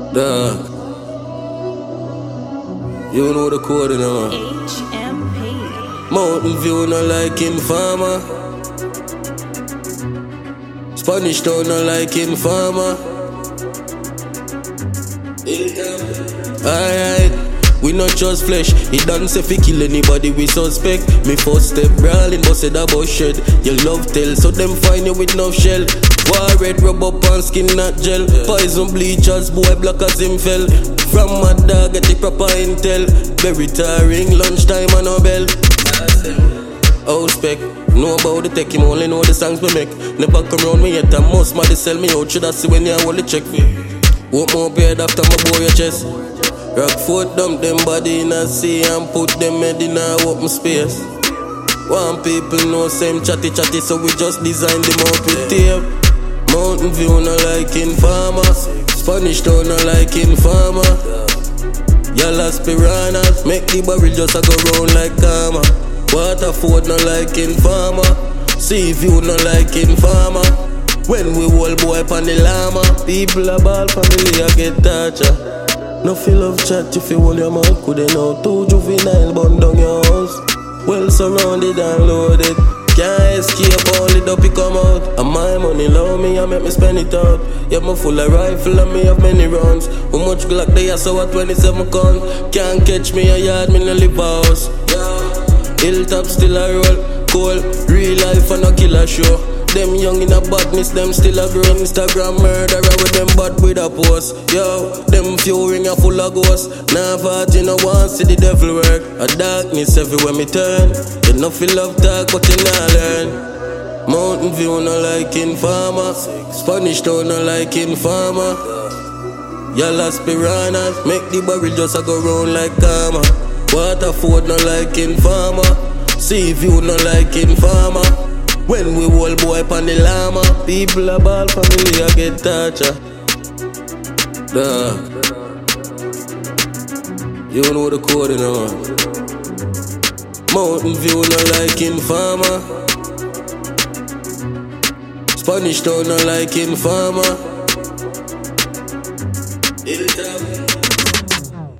Dog. You know the code, you know. HMP. Mountain View no like Informer. Spanish Town no like Informer. Alright. We not just flesh, it done say fi kill anybody we suspect. Me first step brawling, but said about shed. You love tell, so them find you with no shell. War red rub up on skin not gel. Poison bleachers, boy black as him fell. From my dog get the proper intel. Very tiring, lunchtime and no bell. Out spec, know about the tech, him only know the songs we make. Never come round me yet, I must man sell me out. Should I see when you hold the check me? What more paid after my boy your chest? Rock foot dump them body in a sea and put them head in a open space. One people know same chatty, so we just design them out with tape. Mountain View no like Informer. Spanish Town no like Informer. Yalas piranhas make the barrel just a go round like karma. Waterford no like Informer. Seaview no like Informer. When we hold boy pan the llama, people a ball family a get torture. No feel of chat if you hold your mouth, couldn't know. Two juvenile bun down your house. Well surrounded and loaded. Can't escape, only the pick come out. And my money low me, I make me spend it out. Yeah, me full of rifle and me have many rounds. How much Glock they are, so at 27 count. Can't catch me a yard, me no live house. Hilltop still a roll, cold. Real life and a killer show. Them young in a badness, them still a grow. Instagram murderer with them bad with a post. Yo, them few ring a full of ghosts. Now party no one see the devil work. A darkness everywhere me turn. You no feel love talk but you not learn. Mountain View no like Informer. Spanish Town no like Informer. Yalas piranhas make the barrel just a go round like karma. Waterford no like Informer. Seaview no like Informer. When we hold boy pan the llama, people a ball family a get torture. Dog. You know the code, you know. Mountain View no like Informer. Spanish Town no like Informer.